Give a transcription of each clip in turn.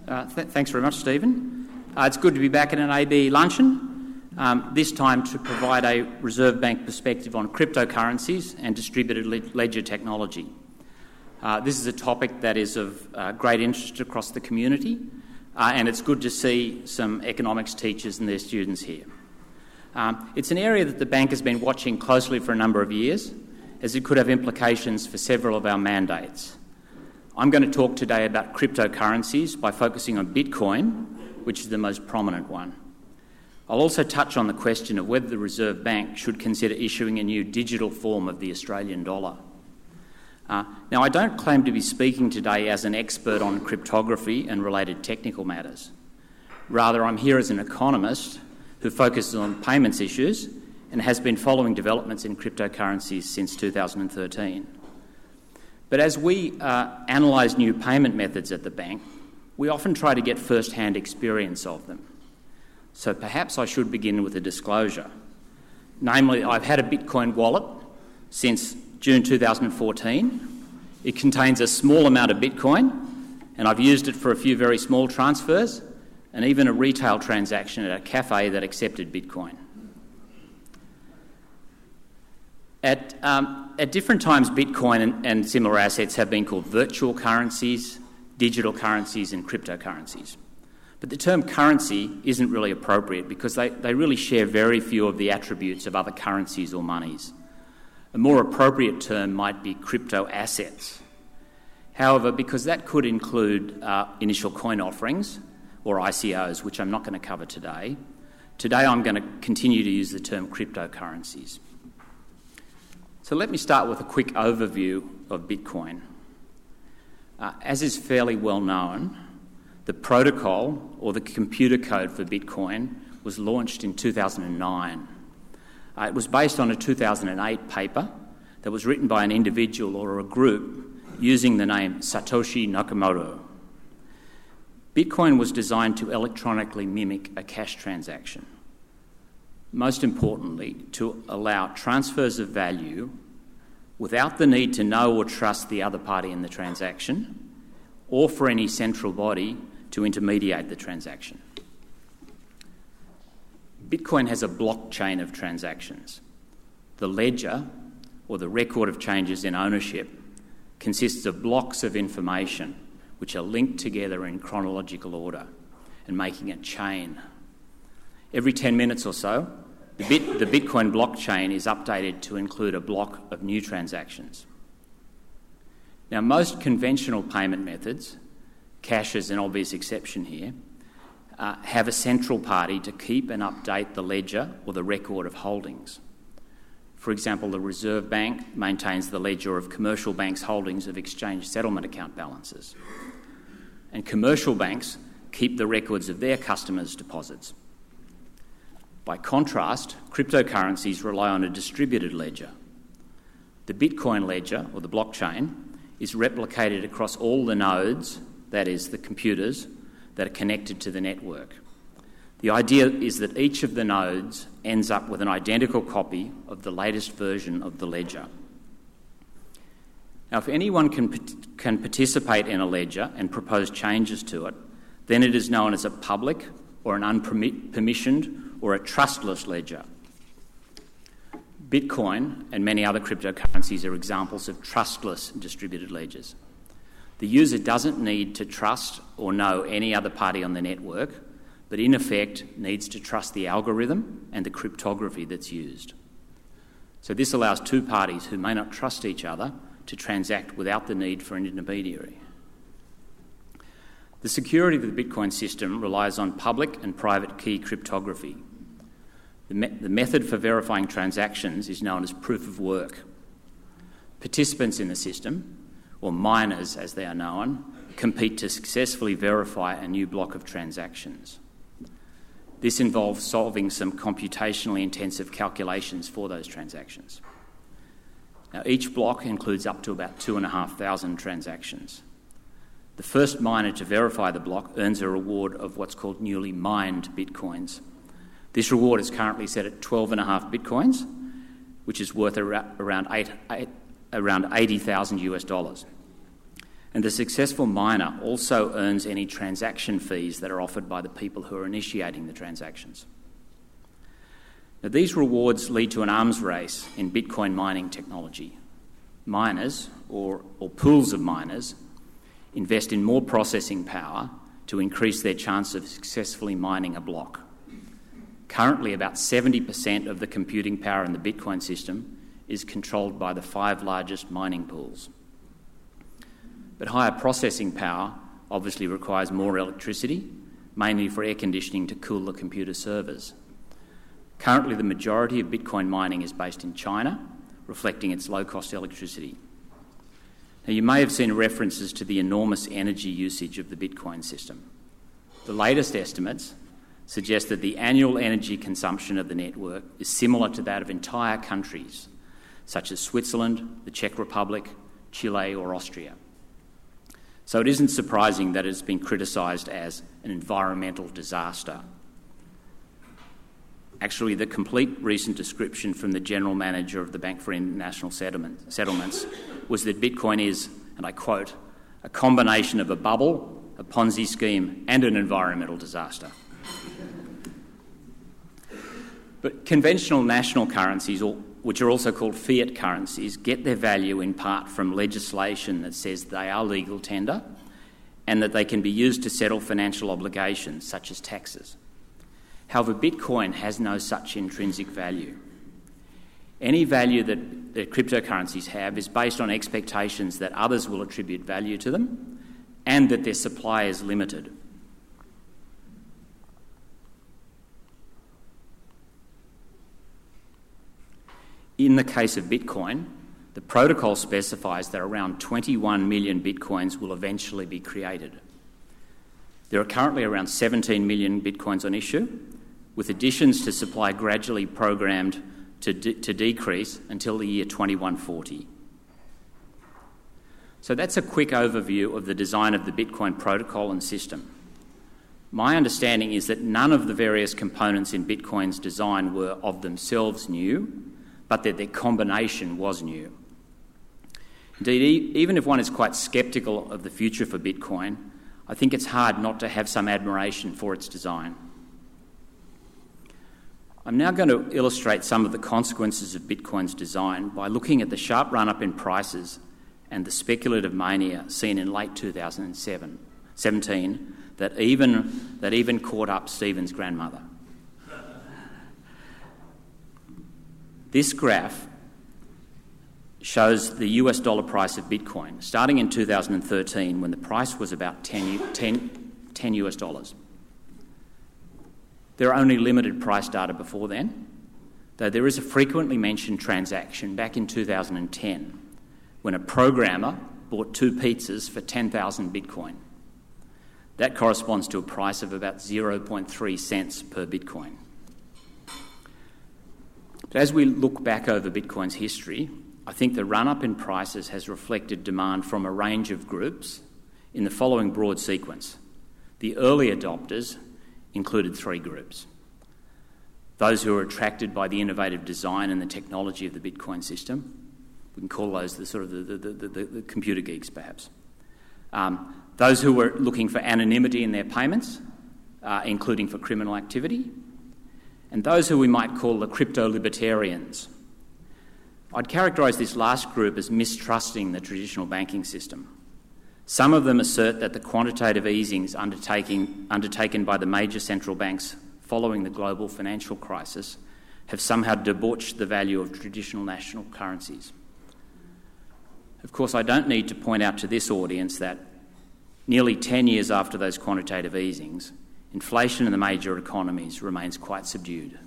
Thanks very much, Stephen. It's good to be back at an AB luncheon, this time to provide a Reserve Bank perspective on cryptocurrencies and distributed ledger technology. This is a topic that is of great interest across the community, and it's good to see some economics teachers and their students here. It's an area that the bank has been watching closely for a number of years, as it could have implications for several of our mandates. I'm going to talk today about cryptocurrencies by focusing on Bitcoin, which is the most prominent one. I'll also touch on the question of whether the Reserve Bank should consider issuing a new digital form of the Australian dollar. Now, I don't claim to be speaking today as an expert on cryptography and related technical matters. Rather, I'm here as an economist who focuses on payments issues and has been following developments in cryptocurrencies since 2013. But as we analyse new payment methods at the bank, we often try to get first-hand experience of them. So perhaps I should begin with a disclosure. Namely, I've had a Bitcoin wallet since June 2014. It contains a small amount of Bitcoin, and I've used it for a few very small transfers and even a retail transaction at a cafe that accepted Bitcoin. At different times, Bitcoin and similar assets have been called virtual currencies, digital currencies and cryptocurrencies. But the term currency isn't really appropriate because they really share very few of the attributes of other currencies or monies. A more appropriate term might be crypto assets. However, because that could include initial coin offerings or ICOs, which I'm not going to cover today, I'm going to continue to use the term cryptocurrencies. So let me start with a quick overview of Bitcoin. As is fairly well known, the protocol or the computer code for Bitcoin was launched in 2009. It was based on a 2008 paper that was written by an individual or a group using the name Satoshi Nakamoto. Bitcoin was designed to electronically mimic a cash transaction. Most importantly, to allow transfers of value without the need to know or trust the other party in the transaction, or for any central body to intermediate the transaction. Bitcoin has a blockchain of transactions. The ledger, or the record of changes in ownership, consists of blocks of information which are linked together in chronological order and making a chain. Every 10 minutes or so, the Bitcoin blockchain is updated to include a block of new transactions. Now, most conventional payment methods, cash is an obvious exception here, have a central party to keep and update the ledger or the record of holdings. For example, the Reserve Bank maintains the ledger of commercial banks' holdings of exchange settlement account balances. And commercial banks keep the records of their customers' deposits. By contrast, cryptocurrencies rely on a distributed ledger. The Bitcoin ledger, or the blockchain, is replicated across all the nodes, that is, the computers, that are connected to the network. The idea is that each of the nodes ends up with an identical copy of the latest version of the ledger. Now, if anyone can participate in a ledger and propose changes to it, then it is known as a public or an unpermissioned or a trustless ledger. Bitcoin and many other cryptocurrencies are examples of trustless distributed ledgers. The user doesn't need to trust or know any other party on the network, but in effect needs to trust the algorithm and the cryptography that's used. So this allows two parties who may not trust each other to transact without the need for an intermediary. The security of the Bitcoin system relies on public and private key cryptography. The method for verifying transactions is known as proof of work. Participants in the system, or miners as they are known, compete to successfully verify a new block of transactions. This involves solving some computationally intensive calculations for those transactions. Now, each block includes up to about 2,500 transactions. The first miner to verify the block earns a reward of what's called newly mined bitcoins. This reward is currently set at 12.5 bitcoins, which is worth around $80,000 US. And the successful miner also earns any transaction fees that are offered by the people who are initiating the transactions. Now, these rewards lead to an arms race in Bitcoin mining technology. Miners, or pools of miners, invest in more processing power to increase their chance of successfully mining a block. Currently, about 70% of the computing power in the Bitcoin system is controlled by the 5 largest mining pools. But higher processing power obviously requires more electricity, mainly for air conditioning to cool the computer servers. Currently, the majority of Bitcoin mining is based in China, reflecting its low-cost electricity. Now, you may have seen references to the enormous energy usage of the Bitcoin system. The latest estimates suggest that the annual energy consumption of the network is similar to that of entire countries, such as Switzerland, the Czech Republic, Chile, or Austria. So it isn't surprising that it's been criticised as an environmental disaster. Actually, the complete recent description from the General Manager of the Bank for International Settlements was that Bitcoin is, and I quote, a combination of a bubble, a Ponzi scheme, and an environmental disaster. But conventional national currencies, which are also called fiat currencies, get their value in part from legislation that says they are legal tender and that they can be used to settle financial obligations such as taxes. However, Bitcoin has no such intrinsic value. Any value that cryptocurrencies have is based on expectations that others will attribute value to them and that their supply is limited. In the case of Bitcoin, the protocol specifies that around 21 million Bitcoins will eventually be created. There are currently around 17 million Bitcoins on issue, with additions to supply gradually programmed to decrease until the year 2140. So that's a quick overview of the design of the Bitcoin protocol and system. My understanding is that none of the various components in Bitcoin's design were of themselves new, but that their combination was new. Indeed, even if one is quite sceptical of the future for Bitcoin, I think it's hard not to have some admiration for its design. I'm now going to illustrate some of the consequences of Bitcoin's design by looking at the sharp run-up in prices and the speculative mania seen in late 2017 that even caught up Stephen's grandmother. This graph shows the US dollar price of Bitcoin, starting in 2013 when the price was about 10 US dollars. There are only limited price data before then, though there is a frequently mentioned transaction back in 2010 when a programmer bought 2 pizzas for 10,000 Bitcoin. That corresponds to a price of about 0.3 cents per Bitcoin. But as we look back over Bitcoin's history, I think the run-up in prices has reflected demand from a range of groups in the following broad sequence. The early adopters included 3 groups. Those who were attracted by the innovative design and the technology of the Bitcoin system. We can call those the computer geeks, perhaps. Those who were looking for anonymity in their payments, including for criminal activity. And those who we might call the crypto-libertarians. I'd characterise this last group as mistrusting the traditional banking system. Some of them assert that the quantitative easings undertaken by the major central banks following the global financial crisis have somehow debauched the value of traditional national currencies. Of course, I don't need to point out to this audience that nearly 10 years after those quantitative easings, inflation in the major economies remains quite subdued.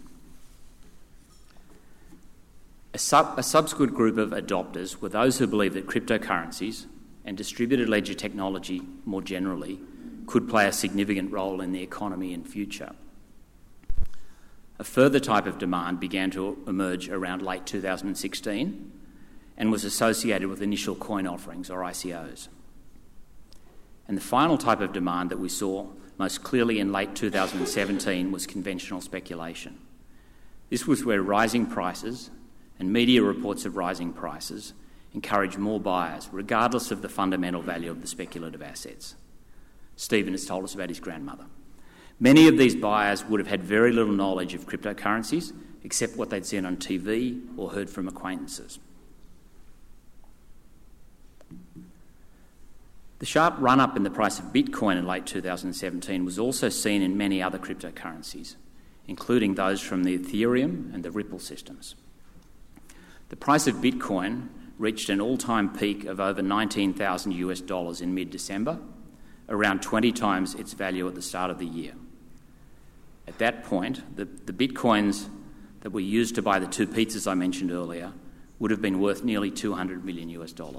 A subsequent group of adopters were those who believe that cryptocurrencies and distributed ledger technology more generally could play a significant role in the economy in future. A further type of demand began to emerge around late 2016 and was associated with initial coin offerings, or ICOs. And the final type of demand that we saw most clearly in late 2017 was conventional speculation. This was where rising prices and media reports of rising prices encourage more buyers, regardless of the fundamental value of the speculative assets. Stephen has told us about his grandmother. Many of these buyers would have had very little knowledge of cryptocurrencies, except what they'd seen on TV or heard from acquaintances. The sharp run-up in the price of Bitcoin in late 2017 was also seen in many other cryptocurrencies, including those from the Ethereum and the Ripple systems. The price of Bitcoin reached an all-time peak of over $19,000 in mid-December, around 20 times its value at the start of the year. At that point, the Bitcoins that were used to buy the 2 pizzas I mentioned earlier would have been worth nearly $200 million.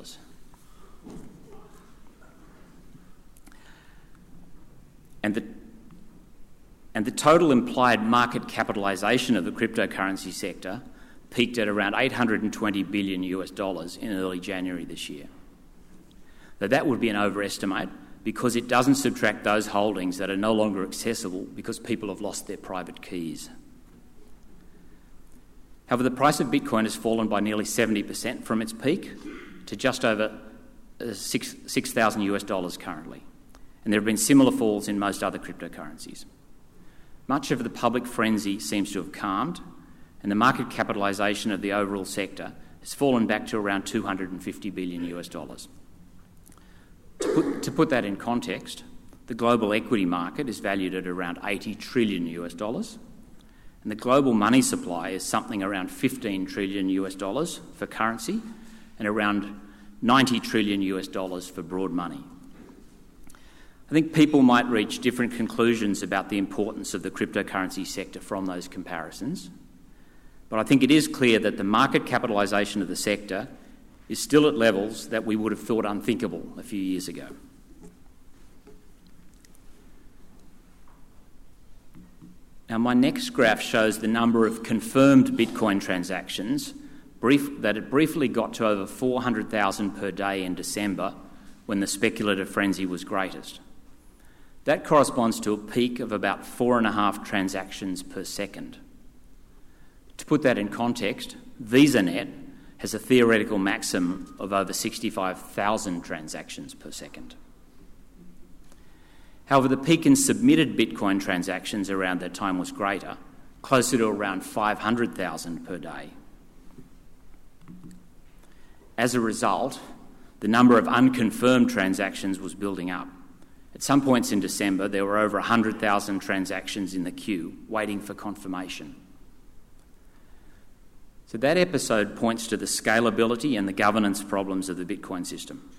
And the total implied market capitalisation of the cryptocurrency sector peaked at around $820 billion in early January this year. Now, that would be an overestimate because it doesn't subtract those holdings that are no longer accessible because people have lost their private keys. However, the price of Bitcoin has fallen by nearly 70% from its peak to just over $6,000 currently. And there have been similar falls in most other cryptocurrencies. Much of the public frenzy seems to have calmed, and the market capitalisation of the overall sector has fallen back to around $250 billion. To put that in context, the global equity market is valued at around $80 trillion, and the global money supply is something around $15 trillion for currency and around $90 trillion for broad money. I think people might reach different conclusions about the importance of the cryptocurrency sector from those comparisons, but I think it is clear that the market capitalisation of the sector is still at levels that we would have thought unthinkable a few years ago. Now, my next graph shows the number of confirmed Bitcoin transactions that it briefly got to over 400,000 per day in December when the speculative frenzy was greatest. That corresponds to a peak of about 4.5 transactions per second. To put that in context, VisaNet has a theoretical maximum of over 65,000 transactions per second. However, the peak in submitted Bitcoin transactions around that time was greater, closer to around 500,000 per day. As a result, the number of unconfirmed transactions was building up. At some points in December, there were over 100,000 transactions in the queue waiting for confirmation. So that episode points to the scalability and the governance problems of the Bitcoin system.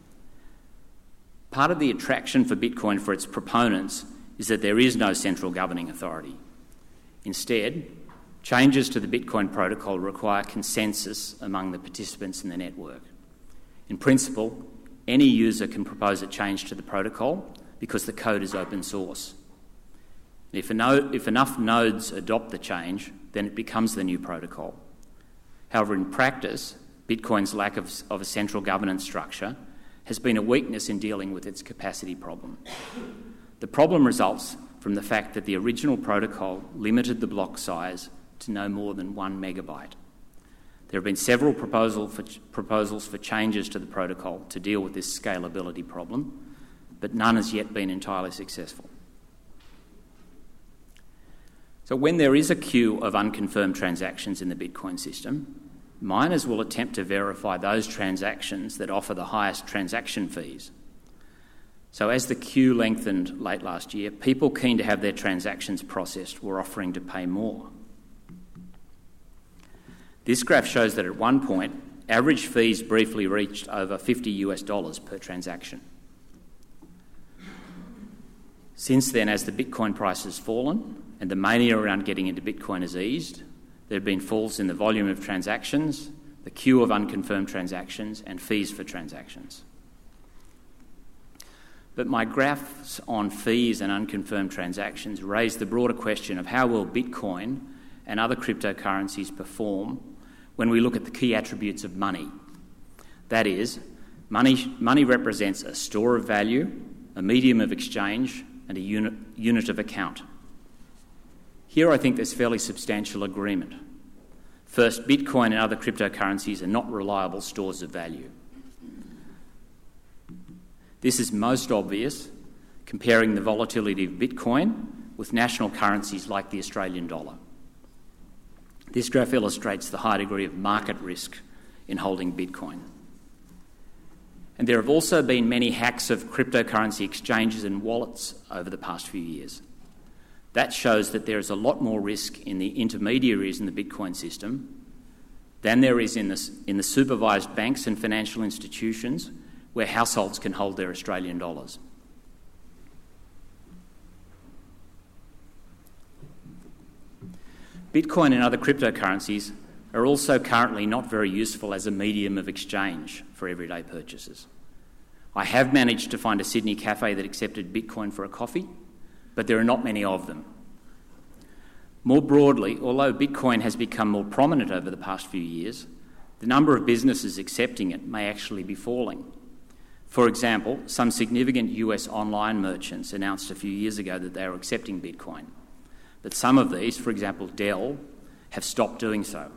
Part of the attraction for Bitcoin for its proponents is that there is no central governing authority. Instead, changes to the Bitcoin protocol require consensus among the participants in the network. In principle, any user can propose a change to the protocol because the code is open source. If enough nodes adopt the change, then it becomes the new protocol. However, in practice, Bitcoin's lack of a central governance structure has been a weakness in dealing with its capacity problem. The problem results from the fact that the original protocol limited the block size to no more than 1 megabyte. There have been several proposals for changes to the protocol to deal with this scalability problem, but none has yet been entirely successful. So when there is a queue of unconfirmed transactions in the Bitcoin system, miners will attempt to verify those transactions that offer the highest transaction fees. So as the queue lengthened late last year, people keen to have their transactions processed were offering to pay more. This graph shows that at one point, average fees briefly reached over $50 per transaction. Since then, as the Bitcoin price has fallen and the mania around getting into Bitcoin has eased, there have been falls in the volume of transactions, the queue of unconfirmed transactions, and fees for transactions. But my graphs on fees and unconfirmed transactions raise the broader question of how will Bitcoin and other cryptocurrencies perform when we look at the key attributes of money. That is, money represents a store of value, a medium of exchange, and a unit of account. Here I think there's fairly substantial agreement. First, Bitcoin and other cryptocurrencies are not reliable stores of value. This is most obvious comparing the volatility of Bitcoin with national currencies like the Australian dollar. This graph illustrates the high degree of market risk in holding Bitcoin. And there have also been many hacks of cryptocurrency exchanges and wallets over the past few years. That shows that there is a lot more risk in the intermediaries in the Bitcoin system than there is in the supervised banks and financial institutions where households can hold their Australian dollars. Bitcoin and other cryptocurrencies are also currently not very useful as a medium of exchange for everyday purchases. I have managed to find a Sydney cafe that accepted Bitcoin for a coffee, but there are not many of them. More broadly, although Bitcoin has become more prominent over the past few years, the number of businesses accepting it may actually be falling. For example, some significant US online merchants announced a few years ago that they were accepting Bitcoin. But some of these, for example Dell, have stopped doing so.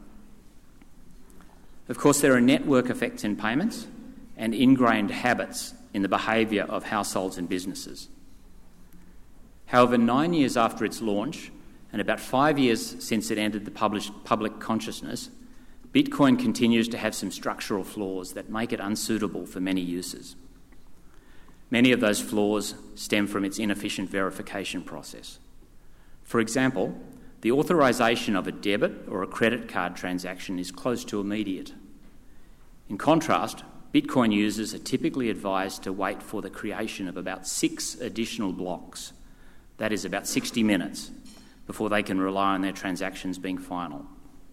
Of course, there are network effects in payments and ingrained habits in the behaviour of households and businesses. However, 9 years after its launch, and about 5 years since it entered the public consciousness, Bitcoin continues to have some structural flaws that make it unsuitable for many uses. Many of those flaws stem from its inefficient verification process. For example, the authorisation of a debit or a credit card transaction is close to immediate. In contrast, Bitcoin users are typically advised to wait for the creation of about 6 additional blocks, that is about 60 minutes, before they can rely on their transactions being final.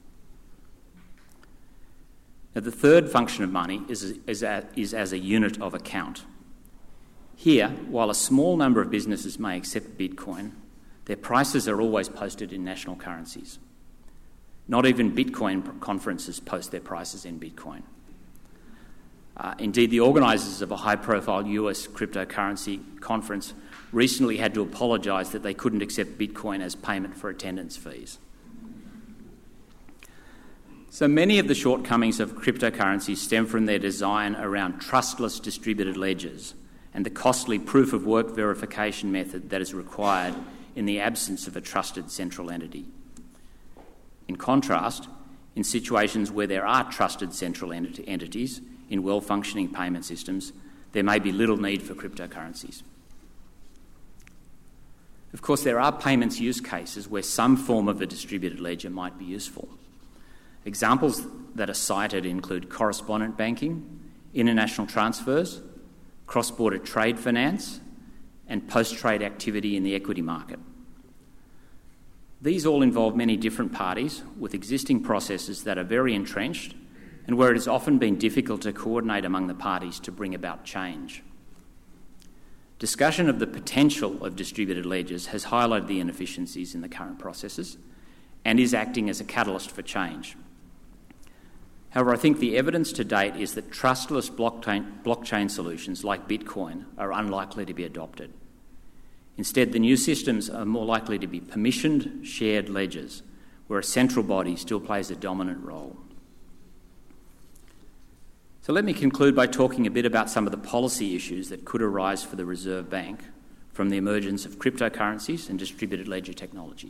Now, the third function of money is as a unit of account. Here, while a small number of businesses may accept Bitcoin, their prices are always posted in national currencies. Not even Bitcoin conferences post their prices in Bitcoin. Indeed, the organisers of a high-profile US cryptocurrency conference recently had to apologise that they couldn't accept Bitcoin as payment for attendance fees. So many of the shortcomings of cryptocurrencies stem from their design around trustless distributed ledgers and the costly proof-of-work verification method that is required in the absence of a trusted central entity. In contrast, in situations where there are trusted central entities in well-functioning payment systems, there may be little need for cryptocurrencies. Of course, there are payments use cases where some form of a distributed ledger might be useful. Examples that are cited include correspondent banking, international transfers, cross-border trade finance, and post-trade activity in the equity market. These all involve many different parties with existing processes that are very entrenched and where it has often been difficult to coordinate among the parties to bring about change. Discussion of the potential of distributed ledgers has highlighted the inefficiencies in the current processes and is acting as a catalyst for change. However, I think the evidence to date is that trustless blockchain solutions like Bitcoin are unlikely to be adopted. Instead, the new systems are more likely to be permissioned, shared ledgers, where a central body still plays a dominant role. So let me conclude by talking a bit about some of the policy issues that could arise for the Reserve Bank from the emergence of cryptocurrencies and distributed ledger technology.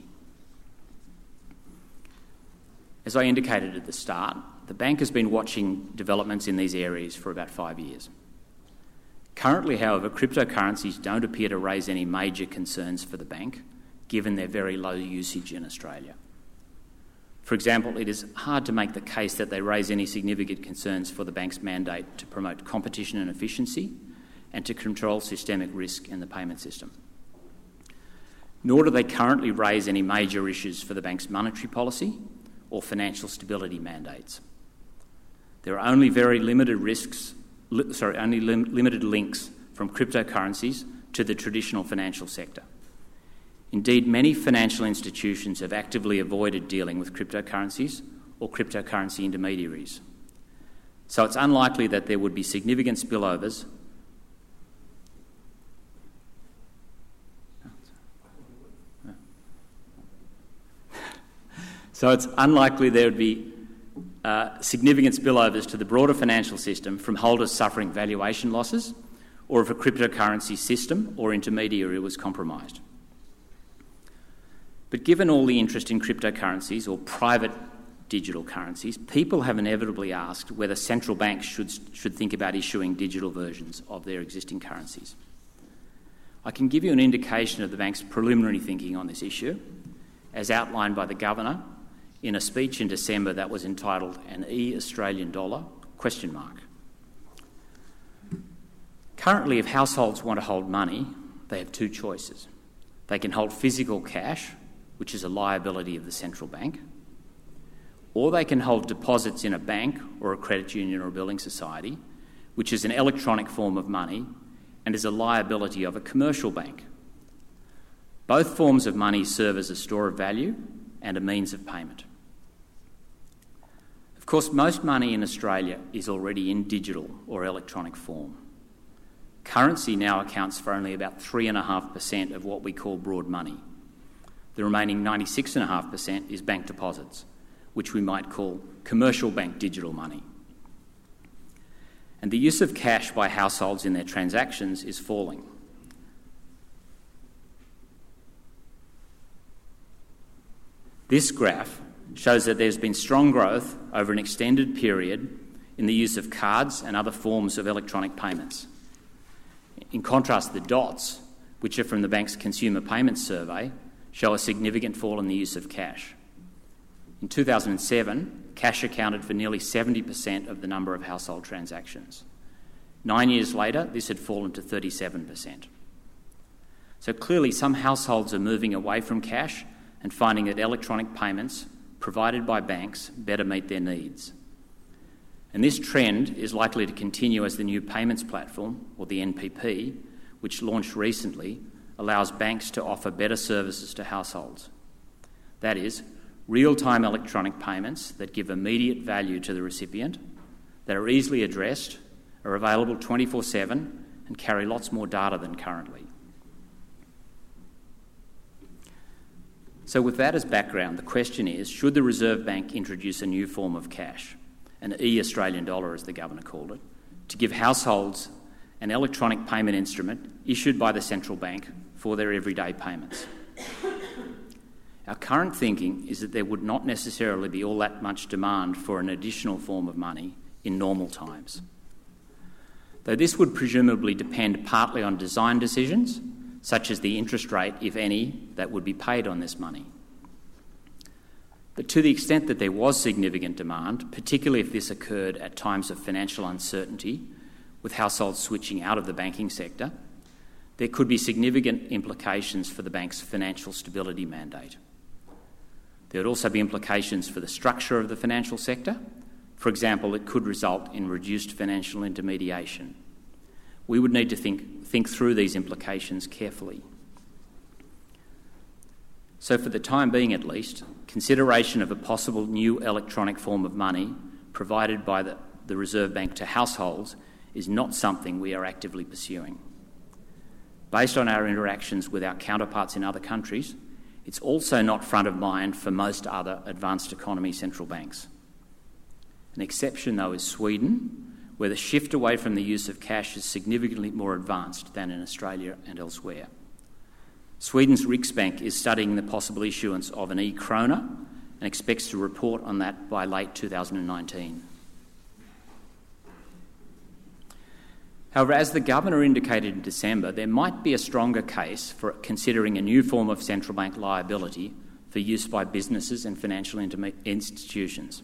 As I indicated at the start, the bank has been watching developments in these areas for about 5 years. Currently, however, cryptocurrencies don't appear to raise any major concerns for the bank, given their very low usage in Australia. For example, it is hard to make the case that they raise any significant concerns for the bank's mandate to promote competition and efficiency and to control systemic risk in the payment system. Nor do they currently raise any major issues for the bank's monetary policy or financial stability mandates. There are only very limited links from cryptocurrencies to the traditional financial sector. Indeed, many financial institutions have actively avoided dealing with cryptocurrencies or cryptocurrency intermediaries. So it's unlikely that there would be significant spillovers So it's unlikely there would be significant spillovers to the broader financial system from holders suffering valuation losses, or if a cryptocurrency system or intermediary was compromised. But given all the interest in cryptocurrencies or private digital currencies, people have inevitably asked whether central banks should think about issuing digital versions of their existing currencies. I can give you an indication of the bank's preliminary thinking on this issue, as outlined by the Governor in a speech in December that was entitled "An E-Australian Dollar?" Currently, if households want to hold money, they have two choices. They can hold physical cash, which is a liability of the central bank, or they can hold deposits in a bank or a credit union or a building society, which is an electronic form of money and is a liability of a commercial bank. Both forms of money serve as a store of value and a means of payment. Of course, most money in Australia is already in digital or electronic form. Currency now accounts for only about 3.5% of what we call broad money. The remaining 96.5% is bank deposits, which we might call commercial bank digital money. And the use of cash by households in their transactions is falling. This graph shows that there's been strong growth over an extended period in the use of cards and other forms of electronic payments. In contrast, the dots, which are from the bank's Consumer Payments Survey, show a significant fall in the use of cash. In 2007, cash accounted for nearly 70% of the number of household transactions. 9 years later, this had fallen to 37%. So clearly, some households are moving away from cash and finding that electronic payments provided by banks better meet their needs. And this trend is likely to continue as the new payments platform, or the NPP, which launched recently, allows banks to offer better services to households. That is, real-time electronic payments that give immediate value to the recipient, that are easily addressed, are available 24/7 and carry lots more data than currently. So with that as background, the question is, should the Reserve Bank introduce a new form of cash, an E-Australian dollar as the Governor called it, to give households an electronic payment instrument issued by the central bank for their everyday payments? Our current thinking is that there would not necessarily be all that much demand for an additional form of money in normal times, though this would presumably depend partly on design decisions, such as the interest rate, if any, that would be paid on this money. But to the extent that there was significant demand, particularly if this occurred at times of financial uncertainty, with households switching out of the banking sector, there could be significant implications for the bank's financial stability mandate. There would also be implications for the structure of the financial sector. For example, it could result in reduced financial intermediation. We would need to think through these implications carefully. So for the time being at least, consideration of a possible new electronic form of money provided by the Reserve Bank to households is not something we are actively pursuing. Based on our interactions with our counterparts in other countries, it's also not front of mind for most other advanced economy central banks. An exception, though, is Sweden, where the shift away from the use of cash is significantly more advanced than in Australia and elsewhere. Sweden's Riksbank is studying the possible issuance of an e-krona and expects to report on that by late 2019. However, as the Governor indicated in December, there might be a stronger case for considering a new form of central bank liability for use by businesses and financial institutions.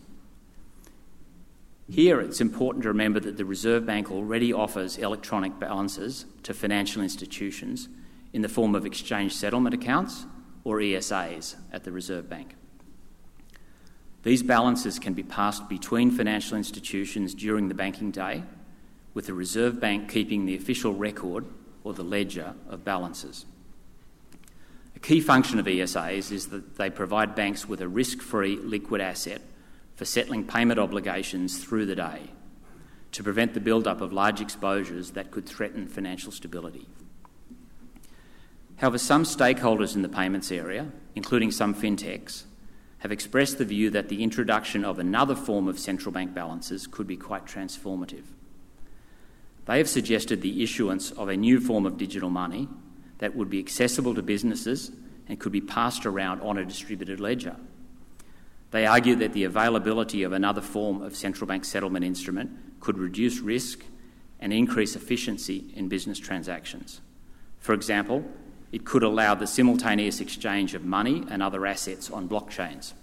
Here, it's important to remember that the Reserve Bank already offers electronic balances to financial institutions in the form of exchange settlement accounts, or ESAs, at the Reserve Bank. These balances can be passed between financial institutions during the banking day, with the Reserve Bank keeping the official record, or the ledger, of balances. A key function of ESAs is that they provide banks with a risk-free liquid asset for settling payment obligations through the day to prevent the build-up of large exposures that could threaten financial stability. However, some stakeholders in the payments area, including some fintechs, have expressed the view that the introduction of another form of central bank balances could be quite transformative. They have suggested the issuance of a new form of digital money that would be accessible to businesses and could be passed around on a distributed ledger. They argue that the availability of another form of central bank settlement instrument could reduce risk and increase efficiency in business transactions. For example, it could allow the simultaneous exchange of money and other assets on blockchains.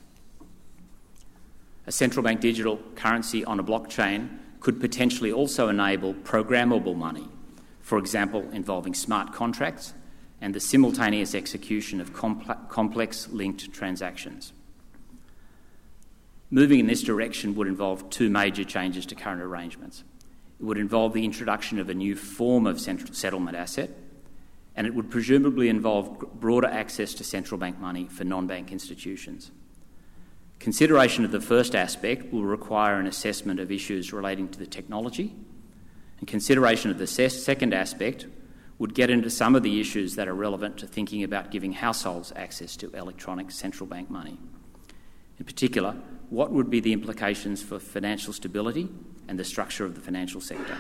A central bank digital currency on a blockchain could potentially also enable programmable money, for example, involving smart contracts and the simultaneous execution of complex linked transactions. Moving in this direction would involve two major changes to current arrangements. It would involve the introduction of a new form of central settlement asset, and it would presumably involve broader access to central bank money for non-bank institutions. Consideration of the first aspect will require an assessment of issues relating to the technology, and consideration of the second aspect would get into some of the issues that are relevant to thinking about giving households access to electronic central bank money. In particular, what would be the implications for financial stability and the structure of the financial sector?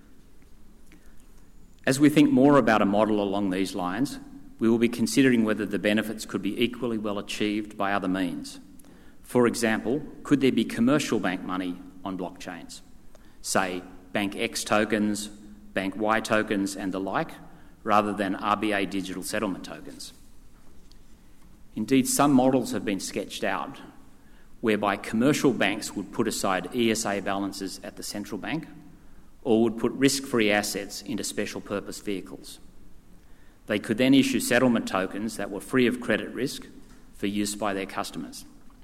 As we think more about a model along these lines, we will be considering whether the benefits could be equally well achieved by other means. For example, could there be commercial bank money on blockchains? Say, Bank X tokens, Bank Y tokens and the like, rather than RBA digital settlement tokens. Indeed, some models have been sketched out whereby commercial banks would put aside ESA balances at the central bank or would put risk-free assets into special purpose vehicles. They could then issue settlement tokens that were free of credit risk for use by their customers.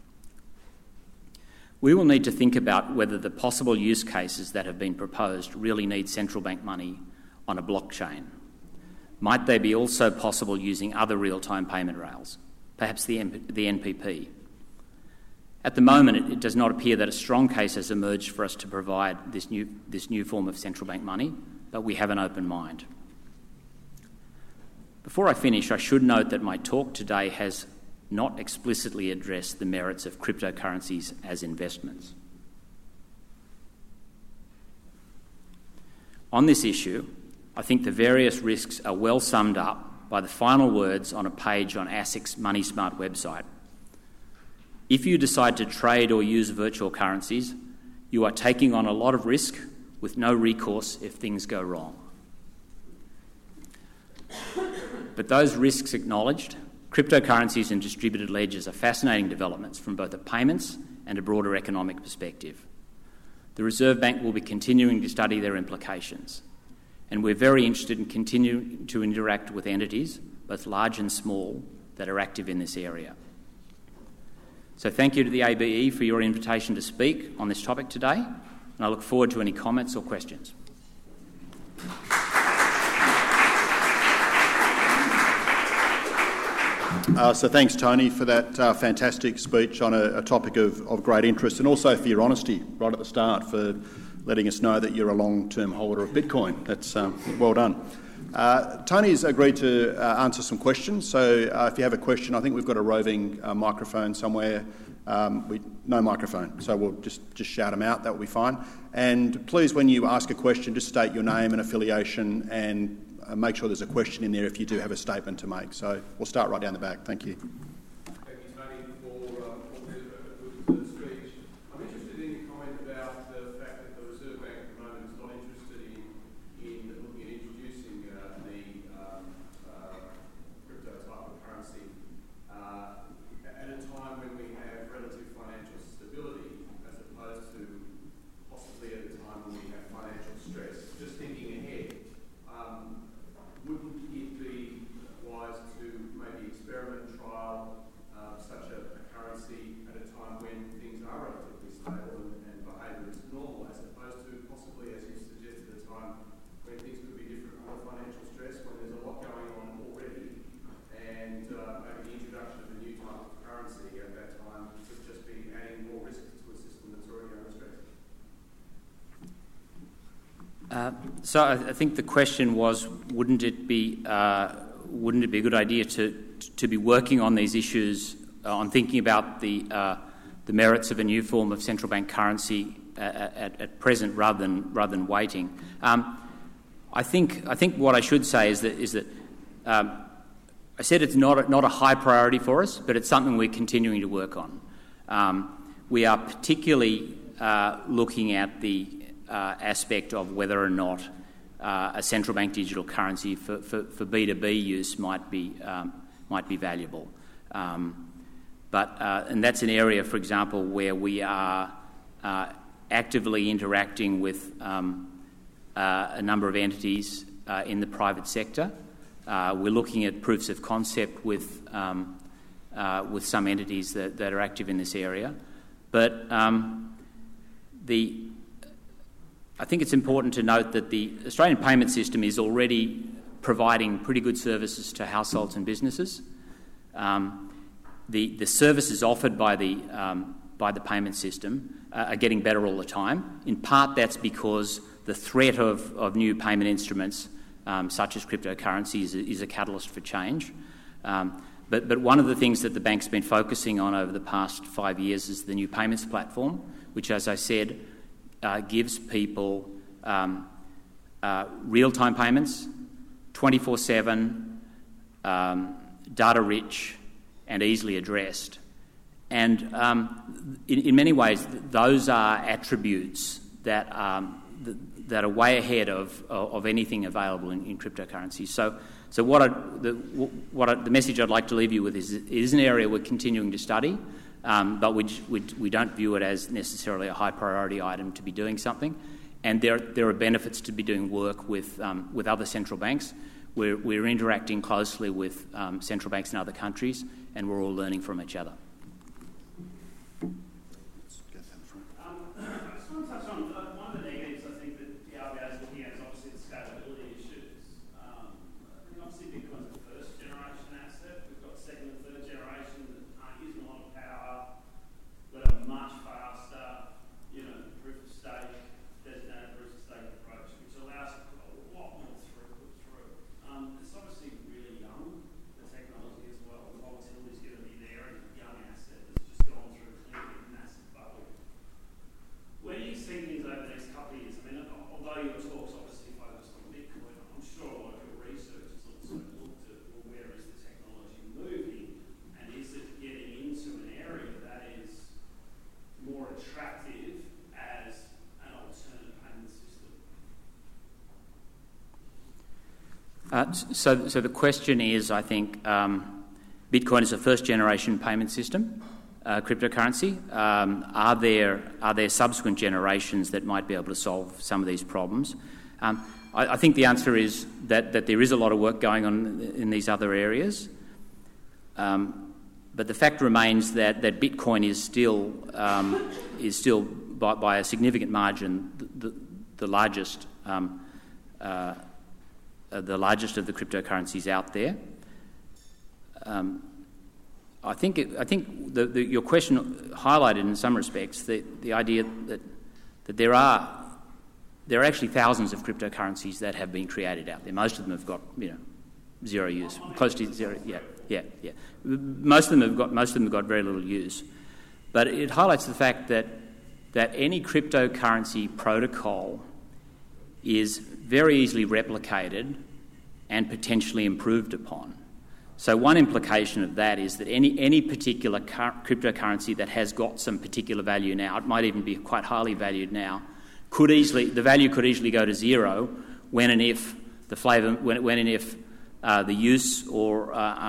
We will need to think about whether the possible use cases that have been proposed really need central bank money on a blockchain. Might they be also possible using other real-time payment rails, perhaps the NPP? At the moment, it does not appear that a strong case has emerged for us to provide this new form of central bank money, but we have an open mind. Before I finish, I should note that my talk today has not explicitly addressed the merits of cryptocurrencies as investments. On this issue, I think the various risks are well summed up by the final words on a page on ASIC's MoneySmart website. If you decide to trade or use virtual currencies, you are taking on a lot of risk with no recourse if things go wrong. But those risks acknowledged, cryptocurrencies and distributed ledgers are fascinating developments from both a payments and a broader economic perspective. The Reserve Bank will be continuing to study their implications, and we're very interested in continuing to interact with entities, both large and small, that are active in this area. So thank you to the ABE for your invitation to speak on this topic today, and I look forward to any comments or questions. So thanks, Tony, for that fantastic speech on a topic of great interest, and also for your honesty right at the start, for letting us know that you're a long-term holder of Bitcoin. That's well done. Tony's agreed to answer some questions, so if you have a question, I think we've got a roving microphone somewhere. No microphone, so we'll just shout them out. That will be fine. And please, when you ask a question, just state your name and affiliation, and make sure there's a question in there if you do have a statement to make. So we'll start right down the back. Thank you. Thank you, Tony, for the speech. I'm interested in your comment about the fact that the Reserve Bank at the moment is not interested in looking at introducing the crypto type of currency at a time when we have relative financial stability, as opposed to possibly at a time when we have financial stress. Just thinking ahead, wouldn't it be wise to maybe experiment, trial such a currency at a time when things are relatively stable and behaviour is normal, as opposed to possibly, as you suggested, a time when things could be different under financial stress, when there's a lot going on already, and maybe the introduction of a new type of currency at that time could just be adding more risk to a system that's already under stress? So I think the question was, wouldn't it be a good idea to be working on these issues on thinking about the merits of a new form of central bank currency at present, rather than waiting. I think what I should say is that I said it's not a high priority for us, but it's something we're continuing to work on. We are particularly looking at the aspect of whether or not a central bank digital currency for B2B use might be valuable. And that's an area, for example, where we are actively interacting with a number of entities in the private sector. We're looking at proofs of concept with some entities that are active in this area. But I think it's important to note that the Australian payment system is already providing pretty good services to households and businesses. The services offered by the payment system are getting better all the time. In part, that's because the threat of new payment instruments, such as cryptocurrency, is a catalyst for change. But one of the things that the bank's been focusing on over the past 5 years is the new payments platform, which, as I said, gives people real-time payments, 24/7, data-rich and easily addressed. And in many ways, those are attributes that are way ahead of anything available in cryptocurrency. So the message I'd like to leave you with is it is an area we're continuing to study, but we don't view it as necessarily a high priority item to be doing something. And there are benefits to be doing work with other central banks. We're interacting closely with central banks in other countries, and we're all learning from each other. I just want to touch on one of the negatives I think that the RBA is looking at is obviously the scalability issues. I think obviously Bitcoin's the first generation asset. We've got second and third generation that aren't using a lot of power, but are much faster, proof of stake, designated proof of stake approach, which allows a lot more throughput through. It's obviously really young, the technology as well. The volatility is going to be there, and a young asset that's just gone through clearly a massive bubble. Where do you see things over the next couple of years? I mean, although your talk's obviously focused on Bitcoin, I'm sure a lot of your research has also looked at, well, where is the technology moving, and is it getting into an area that is more attractive as an alternate payment system? So the question is, I think, Bitcoin is a first-generation payment system, cryptocurrency. Are there subsequent generations that might be able to solve some of these problems? I think the answer is that there is a lot of work going on in these other areas. But the fact remains that Bitcoin is still by a significant margin the largest of the cryptocurrencies out there. I think your question highlighted in some respects the idea that there are actually thousands of cryptocurrencies that have been created out there. Most of them have got zero use, close to zero. Yeah. Most of them have got very little use, but it highlights the fact that any cryptocurrency protocol is very easily replicated and potentially improved upon. So one implication of that is that any particular cryptocurrency that has got some particular value now, it might even be quite highly valued now, the value could easily go to zero when and if the use or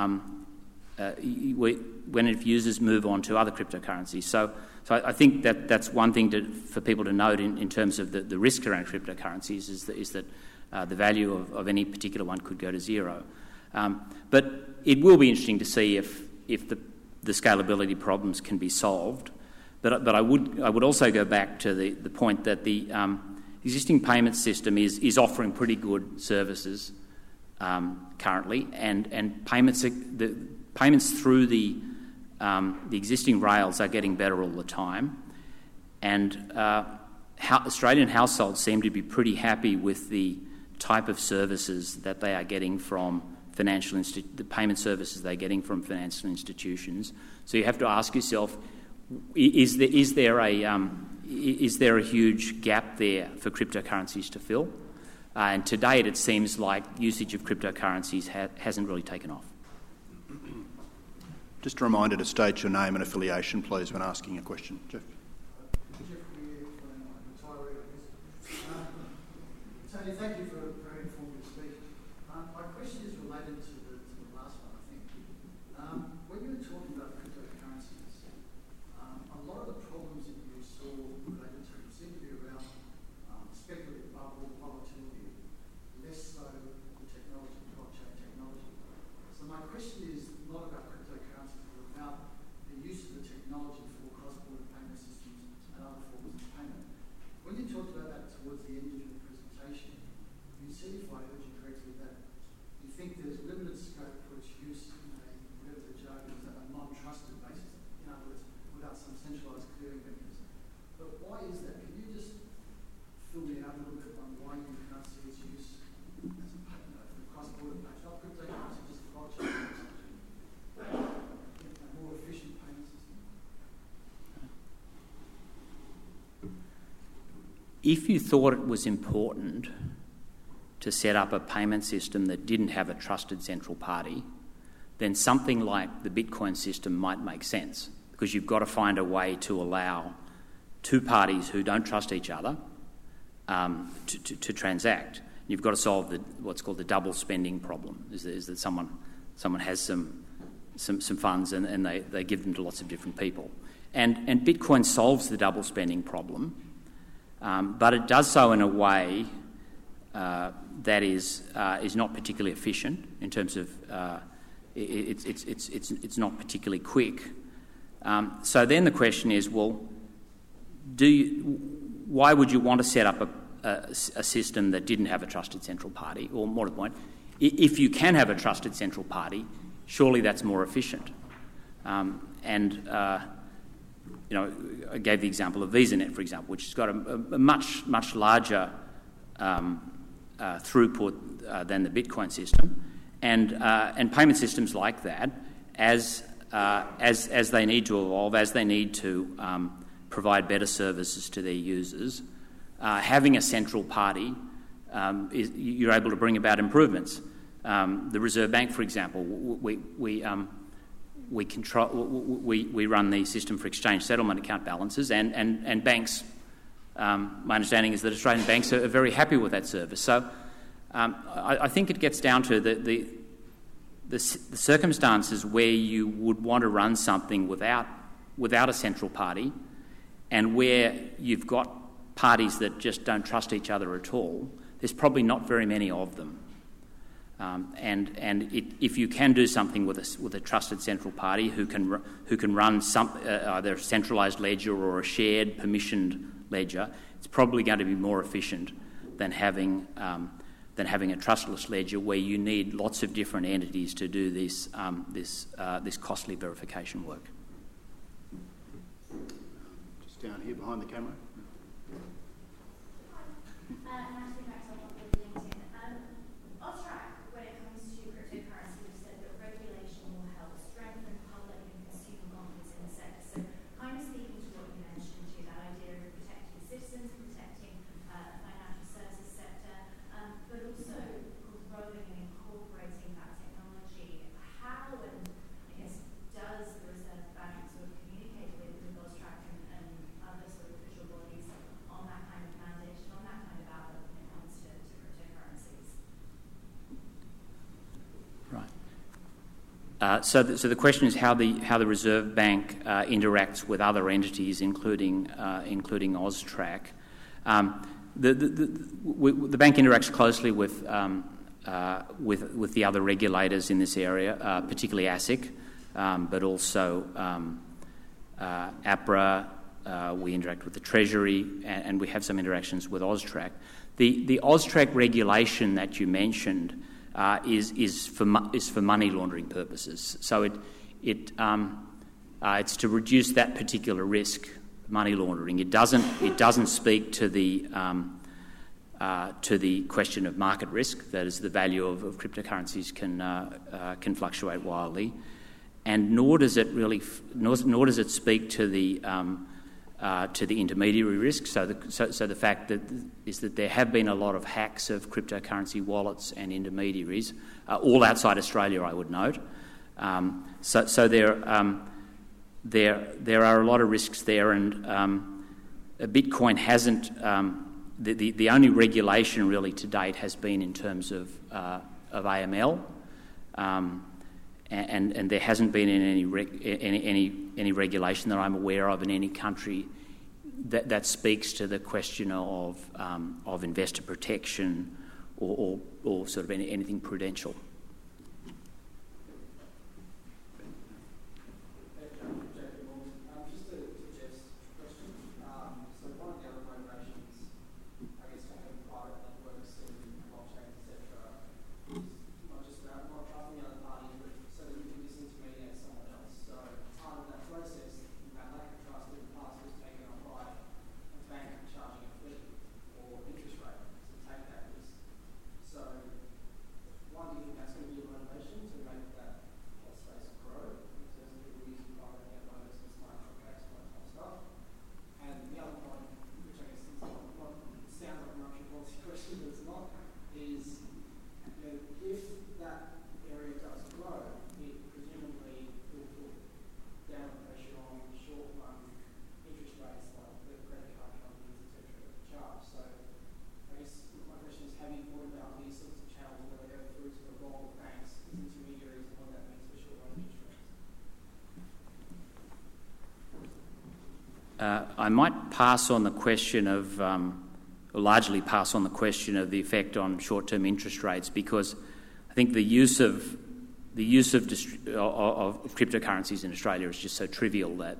when if users move on to other cryptocurrencies. So I think that's one thing for people to note in terms of the risk around cryptocurrencies is that the value of any particular one could go to zero. But it will be interesting to see if the scalability problems can be solved. But I would also go back to the point that the existing payment system is offering pretty good services currently, and payments through the existing rails are getting better all the time, and Australian households seem to be pretty happy with the type of services that they are getting from the payment services they're getting from financial institutions. So you have to ask yourself, is there a huge gap there for cryptocurrencies to fill? And to date, it seems like usage of cryptocurrencies hasn't really taken off. Just a reminder to state your name and affiliation, please, when asking a question. Jeff. Tony, thank you for a very informative speech. My question is related to the last one, I think. When you were talking about cryptocurrencies, a lot of the problems that you saw related to seem to be around speculative bubble, volatility, less so the technology, blockchain technology. So my question is not about cryptocurrencies, but about the use of the technology for cross-border payment systems and other forms of payment. When you talked about that towards the end of your presentation, you said, if I heard you correctly, that you think there's limited scope for its use in whatever the jargon is, a non-trusted basis, in other words, without some centralised clearing mechanism. But why is that? Can you just fill me out a little bit on why you can't see its use as a for cross-border payments, not cryptocurrency, just blockchain technology, a more efficient payment system? If you thought it was important to set up a payment system that didn't have a trusted central party, then something like the Bitcoin system might make sense, because you've got to find a way to allow two parties who don't trust each other to transact. You've got to solve what's called the double spending problem, is that someone has some funds and they give them to lots of different people. And Bitcoin solves the double spending problem, but it does so in a way that is not particularly efficient in terms of it's not particularly quick. So then the question is, well, why would you want to set up a system that didn't have a trusted central party? Or more to the point, if you can have a trusted central party, surely that's more efficient. I gave the example of VisaNet, for example, which has got a much larger throughput than the Bitcoin system, and payment systems like that, as they need to evolve, as they need to provide better services to their users, having a central party, you're able to bring about improvements. The Reserve Bank, for example, we run the system for exchange settlement account balances, and banks. My understanding is that Australian banks are very happy with that service. So I think it gets down to the circumstances where you would want to run something without a central party, and where you've got parties that just don't trust each other at all. There's probably not very many of them. If you can do something with a trusted central party who can run either a centralised ledger or a shared permissioned ledger, it's probably going to be more efficient than having a trustless ledger where you need lots of different entities to do this costly verification work. Just down here behind the camera. So the question is how the Reserve Bank interacts with other entities, including AUSTRAC. The bank interacts closely with the other regulators in this area, particularly ASIC, but also APRA. We interact with the Treasury, and we have some interactions with AUSTRAC. The AUSTRAC regulation that you mentioned is for money laundering purposes. So it's to reduce that particular risk, money laundering. It doesn't speak to the to the question of market risk. That is, the value of cryptocurrencies can fluctuate wildly, and nor does it speak to the intermediary risk. So the fact that there have been a lot of hacks of cryptocurrency wallets and intermediaries, all outside Australia, I would note. So there are a lot of risks there, and Bitcoin hasn't. The only regulation really to date has been in terms of AML, and there hasn't been any regulation that I'm aware of in any country that speaks to the question of investor protection or sort of anything prudential. I might pass on the question of, or largely pass on the question of the effect on short-term interest rates, because I think the use of cryptocurrencies in Australia is just so trivial that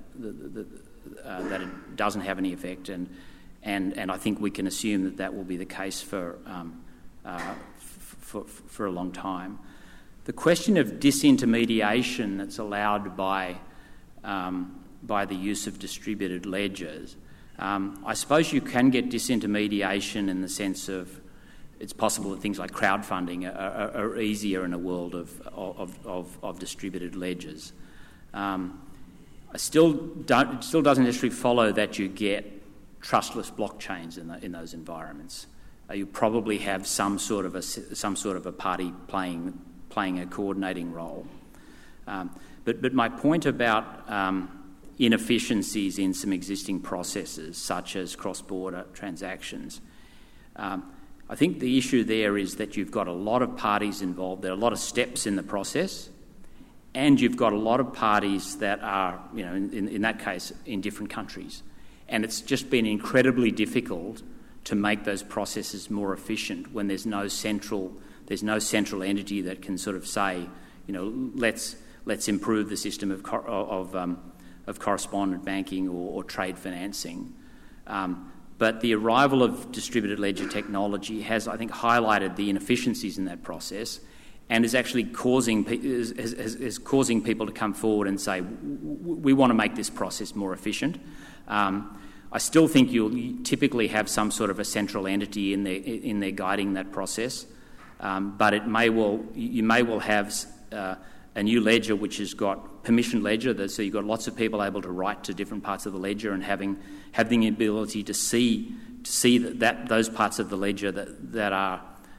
it doesn't have any effect, and I think we can assume that will be the case for a long time. The question of disintermediation that's allowed by the use of distributed ledgers, I suppose you can get disintermediation in the sense of it's possible that things like crowdfunding are easier in a world of distributed ledgers. It still doesn't necessarily follow that you get trustless blockchains in those environments. You probably have some sort of a party playing a coordinating role. But my point about inefficiencies in some existing processes, such as cross-border transactions, I think the issue there is that you've got a lot of parties involved. There are a lot of steps in the process, and you've got a lot of parties that are, in that case, in different countries. And it's just been incredibly difficult to make those processes more efficient when there's no central entity that can sort of say, let's improve the system of correspondent banking or trade financing. But the arrival of distributed ledger technology has, I think, highlighted the inefficiencies in that process, and is actually causing people to come forward and say, we want to make this process more efficient. I still think you'll typically have some sort of a central entity in there guiding that process, but you may well have a new ledger which has got permissioned ledger, so you've got lots of people able to write to different parts of the ledger and having the ability to see that those parts of the ledger that are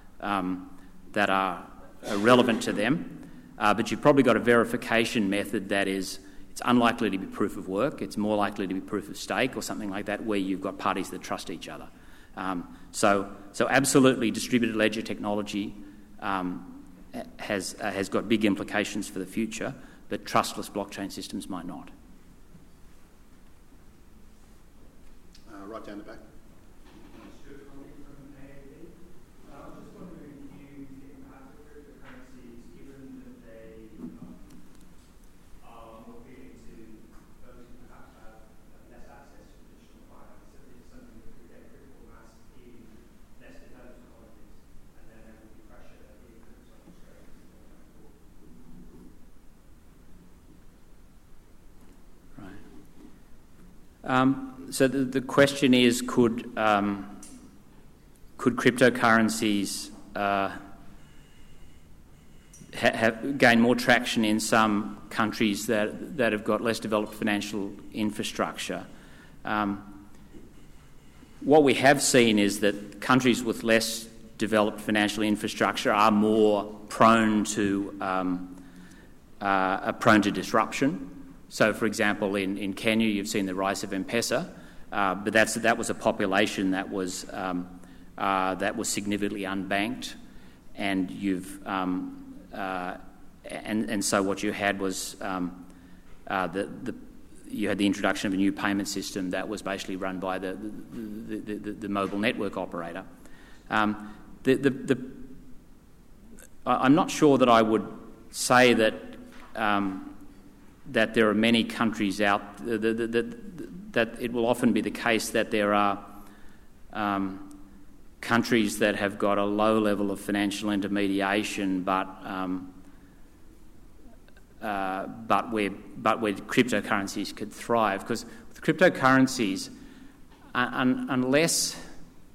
relevant to them. But you've probably got a verification method that is, it's unlikely to be proof of work. It's more likely to be proof of stake or something like that, where you've got parties that trust each other. So absolutely, distributed ledger technology has got big implications for the future, but trustless blockchain systems might not. Right down the back. So the question is, could could cryptocurrencies have gained more traction in some countries that have got less developed financial infrastructure? What we have seen is that countries with less developed financial infrastructure are more prone to disruption. So, for example, in Kenya, you've seen the rise of M-Pesa, but that was a population that was significantly unbanked, and so what you had was you had the introduction of a new payment system that was basically run by the mobile network operator. I'm not sure that I would say that there are many countries out that it will often be the case that there are countries that have got a low level of financial intermediation, but where cryptocurrencies could thrive. Because with cryptocurrencies, unless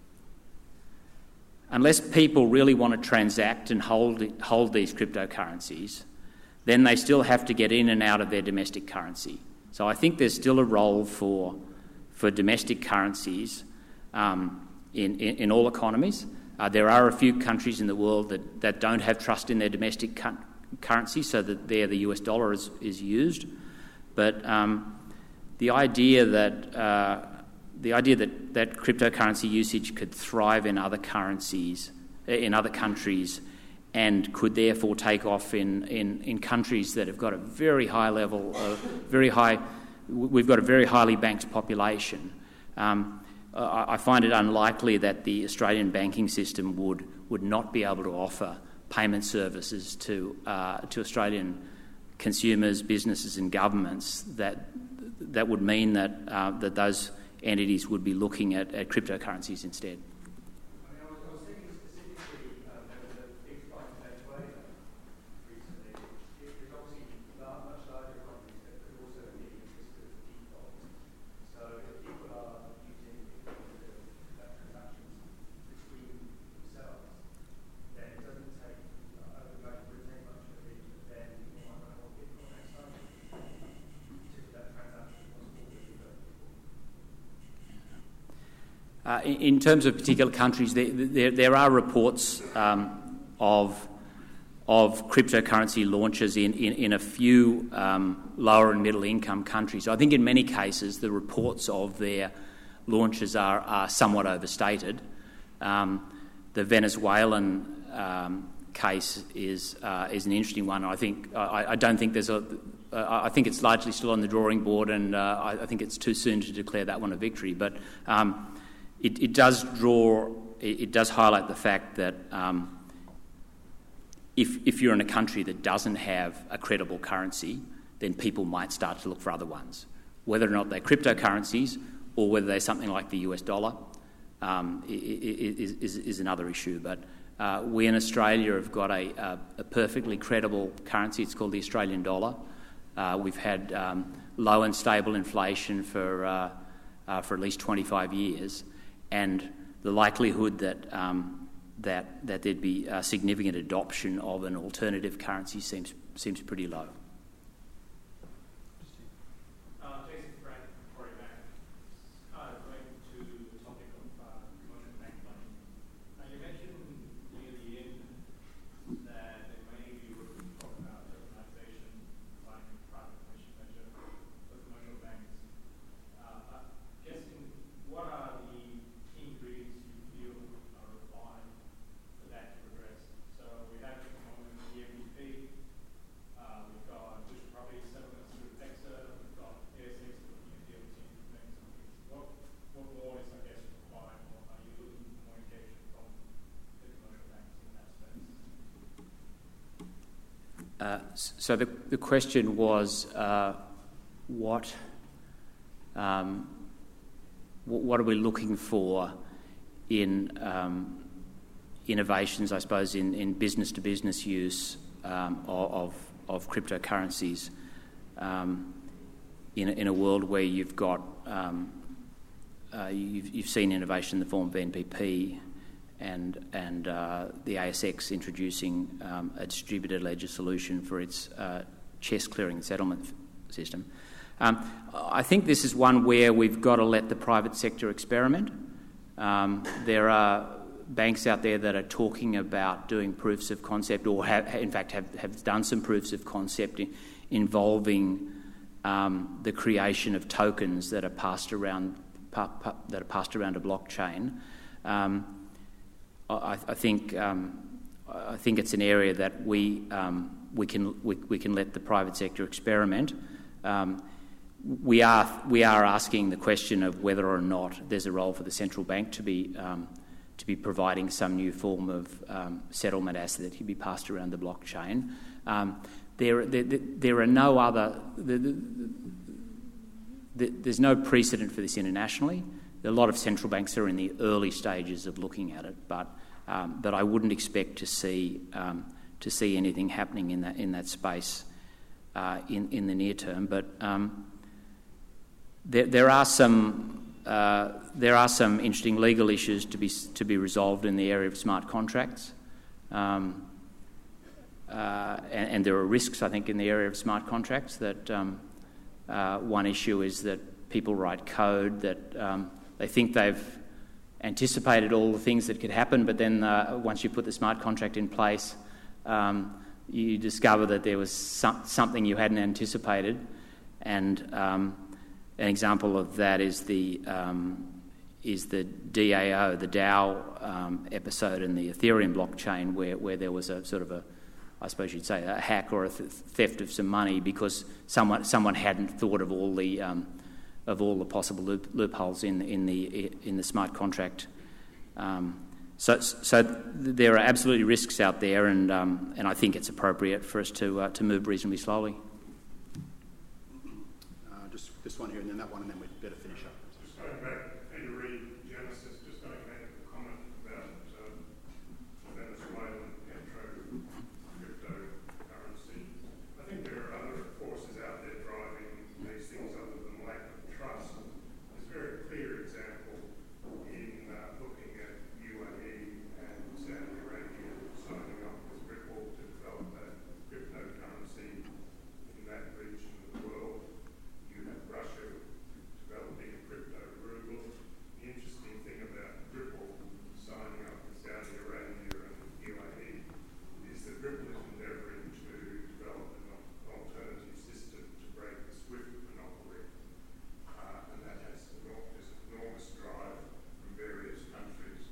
people really want to transact and hold these cryptocurrencies, then they still have to get in and out of their domestic currency. So I think there's still a role for domestic currencies in all economies. There are a few countries in the world that don't have trust in their domestic currency, so that there the US dollar is used. But the idea that cryptocurrency usage could thrive in other currencies, in other countries, and could therefore take off in countries that have got a very high level of we've got a very highly banked population. I find it unlikely that the Australian banking system would not be able to offer payment services to Australian consumers, businesses, and governments that would mean that those entities would be looking at cryptocurrencies instead. I was thinking specifically there was a big spike in Venezuela recently. There's obviously much larger companies that could also be at risk of default. So if people are using transactions between themselves, then it doesn't take, I would like to retain much of it, but then you might want to hold Bitcoin next time to that transaction was already done. In terms of particular countries, there are reports of cryptocurrency launches in a few lower and middle income countries. I think in many cases the reports of their launches are somewhat overstated. The Venezuelan case is an interesting one. I think I don't think there's I think it's largely still on the drawing board, and I think it's too soon to declare that one a victory. But it does highlight the fact that if you're in a country that doesn't have a credible currency, then people might start to look for other ones. Whether or not they're cryptocurrencies or whether they're something like the US dollar is another issue. But we in Australia have got a perfectly credible currency. It's called the Australian dollar. We've had low and stable inflation for at least 25 years. And the likelihood that there'd be a significant adoption of an alternative currency seems pretty low. Jason Frank, Macquarie Bank. Going to the topic of commercial bank money. You mentioned near the end that there may be talk about urbanisation, providing private commercial measure for commercial banks. Guessing, what are the ingredients you feel are required for that to progress? So we have at the moment the MVP, we've got digital property settlements through PEXA, we've got ASX looking at DLT and some things. What more is, I guess, required, or are you looking for communication from the commercial banks in that space? So the question was what are we looking for in innovations, I suppose, in business-to-business use of cryptocurrencies in a world where you've got you've seen innovation in the form of NPP the ASX introducing a distributed ledger solution for its CHESS clearing and settlement system. I think this is one where we've got to let the private sector experiment. There are banks out there that are talking about doing proofs of concept, or have done some proofs of concept involving the creation of tokens that are passed around a blockchain. I think it's an area that we can let the private sector experiment. We are asking the question of whether or not there's a role for the central bank to be providing some new form of settlement asset that can be passed around the blockchain. There are no other. There's no precedent for this internationally. A lot of central banks are in the early stages of looking at it, but I wouldn't expect to see anything happening in that space in the near term. But there are some interesting legal issues to be resolved in the area of smart contracts, and there are risks, I think, in the area of smart contracts. That one issue is that people write code that they think they've anticipated all the things that could happen, but then once you put the smart contract in place, you discover that there was something you hadn't anticipated. And an example of that is the DAO, the DAO episode in the Ethereum blockchain, where there was a sort of I suppose you'd say, a hack or a theft of some money because someone hadn't thought of all the possible loopholes in the smart contract. So there are absolutely risks out there, and I think it's appropriate for us to move reasonably slowly. Just this one here, and then that one, and then we'd better finish up. Just going back, Peter Reid, Genesis, just going back to the comment about Venezuelan cryptocurrency. I think there are other forces out there driving these things other than lack of trust. There's a very clear example in looking at UAE and Saudi Arabia signing up with Ripple to develop that cryptocurrency in that region of the world. You have Russia developing a crypto ruble. The interesting thing about Ripple signing up with Saudi Arabia and UAE is that Ripple is endeavouring to develop an alternative system to break the SWIFT monopoly. And that has enormous drive from various countries.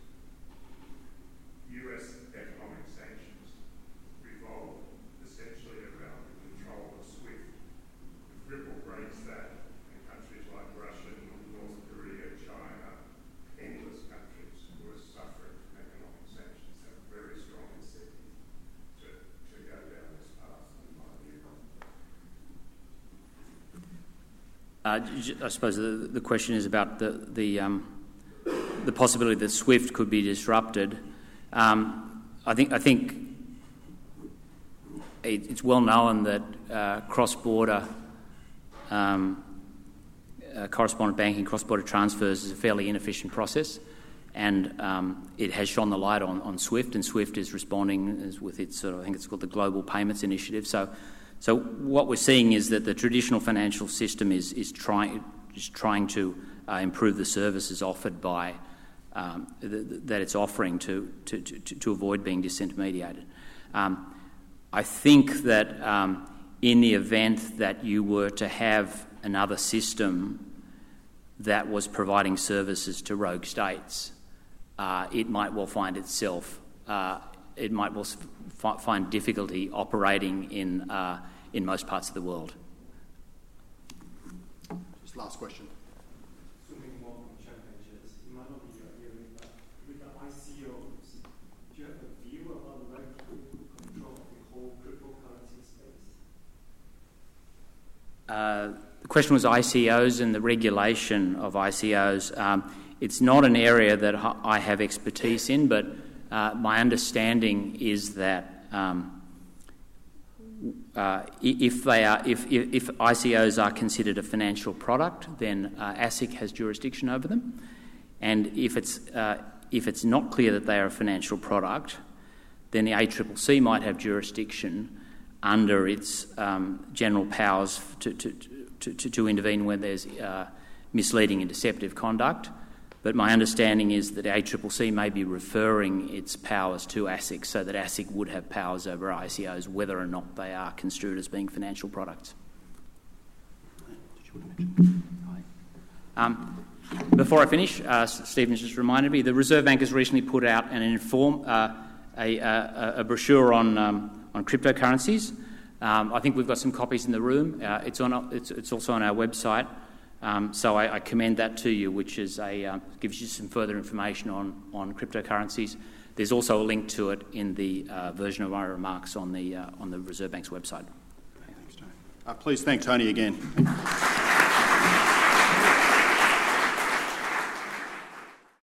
US economic sanctions revolve essentially around the control of SWIFT. If Ripple breaks that, and countries like Russia, North Korea, China, endless countries who are suffering from economic sanctions have a very strong incentive to go down this path, in my view. I suppose the question is about the possibility that SWIFT could be disrupted. I think it's well known that cross-border correspondent banking, cross-border transfers is a fairly inefficient process, and it has shone the light on SWIFT, and SWIFT is responding with its I think it's called the Global Payments Initiative. So what we're seeing is that the traditional financial system is trying to improve the services offered by that it's offering to avoid being disintermediated. I think that in the event that you were to have another system that was providing services to rogue states, it might well find itself. It might well find difficulty operating in most parts of the world. Just last question. Zooming more from challenges, it might not be your area, but with the ICOs, do you have a view about the regulatory control of the whole cryptocurrency space? The question was ICOs and the regulation of ICOs. It's not an area that I have expertise in, but my understanding is that if ICOs are considered a financial product, then ASIC has jurisdiction over them, and if it's if it's not clear that they are a financial product, then the ACCC might have jurisdiction under its general powers to intervene when there's misleading and deceptive conduct. But my understanding is that the ACCC may be referring its powers to ASIC so that ASIC would have powers over ICOs whether or not they are construed as being financial products. Before I finish, Stephen's just reminded me, the Reserve Bank has recently put out a brochure on cryptocurrencies. I think we've got some copies in the room. It's also on our website. So I commend that to you, which is gives you some further information on cryptocurrencies. There's also a link to it in the version of my remarks on the Reserve Bank's website. Thanks, Tony. Please thank Tony again.